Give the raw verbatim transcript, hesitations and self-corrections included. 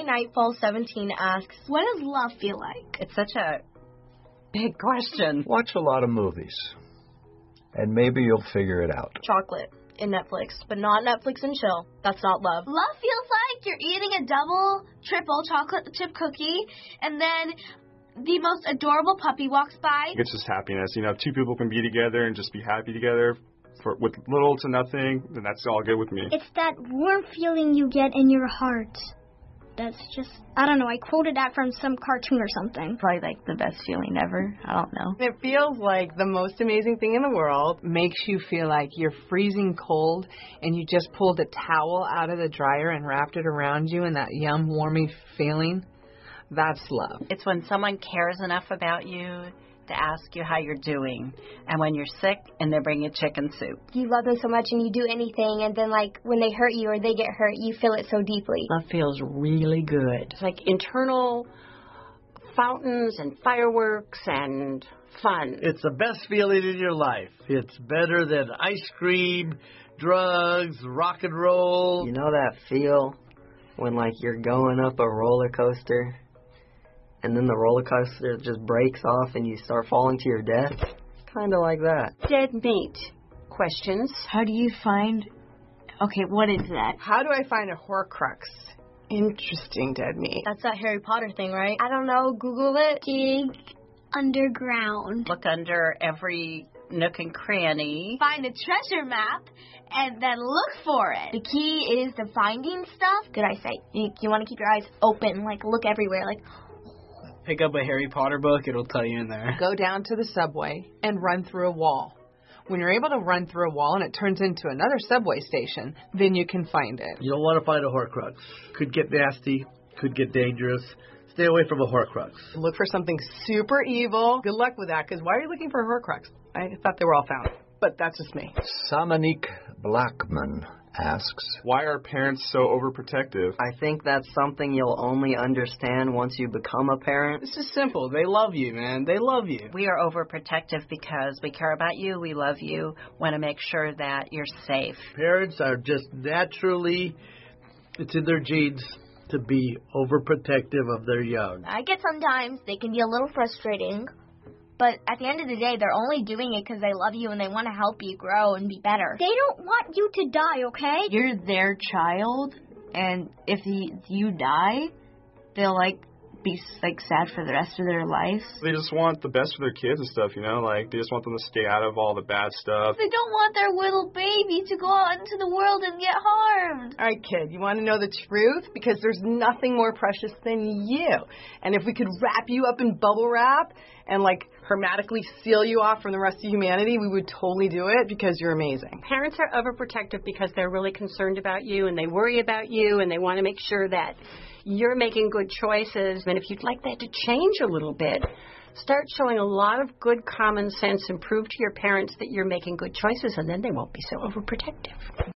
Nightfall seventeen asks, what does love feel like? It's such a big question. Watch a lot of movies, and maybe you'll figure it out. Chocolate in Netflix, but not Netflix and chill. That's not love. Love feels like you're eating a double, triple chocolate chip cookie, and then the most adorable puppy walks by. It's just happiness. You know, if two people can be together and just be happy together for, with little to nothing, then that's all good with me. It's that warm feeling you get in your heart. That's just, I don't know, I quoted that from some cartoon or something. Probably like the best feeling ever. I don't know. It feels like the most amazing thing in the world. Makes you feel like you're freezing cold and you just pulled a towel out of the dryer and wrapped it around you, and that yum, warmy feeling. That's love. It's when someone cares enough about you to ask you how you're doing, and when you're sick and they bring you chicken soup. You love them so much and you do anything, and then like when they hurt you or they get hurt, you feel it so deeply. Love feels really good. It's like internal fountains and fireworks and fun. It's the best feeling in your life. It's better than ice cream, drugs, rock and roll. You know that feel when like you're going up a roller coaster and then the roller coaster just breaks off and you start falling to your death? Kind of like that. Dead meat. Questions? How do you find... Okay, what is that? How do I find a Horcrux? Interesting, dead meat. That's that Harry Potter thing, right? I don't know, Google it. Dig underground. Look under every nook and cranny. Find a treasure map and then look for it. The key is the finding stuff. Good eyesight. You, you want to keep your eyes open, like look everywhere, like... Pick up a Harry Potter book, it'll tell you in there. Go down to the subway and run through a wall. When you're able to run through a wall and it turns into another subway station, then you can find it. You don't want to find a Horcrux. Could get nasty, could get dangerous. Stay away from a Horcrux. Look for something super evil. Good luck with that, because why are you looking for a Horcrux? I thought they were all found, but that's just me. Samanik Blackman asks, why are parents so overprotective? I think that's something you'll only understand once you become a parent. It's just simple. They love you, man. They love you. We are overprotective because we care about you. We love you. Want to make sure that you're safe. Parents are just naturally, it's in their genes to be overprotective of their young. I get sometimes they can be a little frustrating, but at the end of the day, they're only doing it because they love you and they want to help you grow and be better. They don't want you to die, okay? You're their child, and if you, you die, they'll, like, be, like, sad for the rest of their life. They just want the best for their kids and stuff, you know? Like, they just want them to stay out of all the bad stuff. They don't want their little baby to go out into the world and get harmed. All right, kid, you want to know the truth? Because there's nothing more precious than you. And if we could wrap you up in bubble wrap and, like, hermetically seal you off from the rest of humanity, we would totally do it because you're amazing. Parents are overprotective because they're really concerned about you and they worry about you and they want to make sure that you're making good choices. And if you'd like that to change a little bit, start showing a lot of good common sense and prove to your parents that you're making good choices, and then they won't be so overprotective.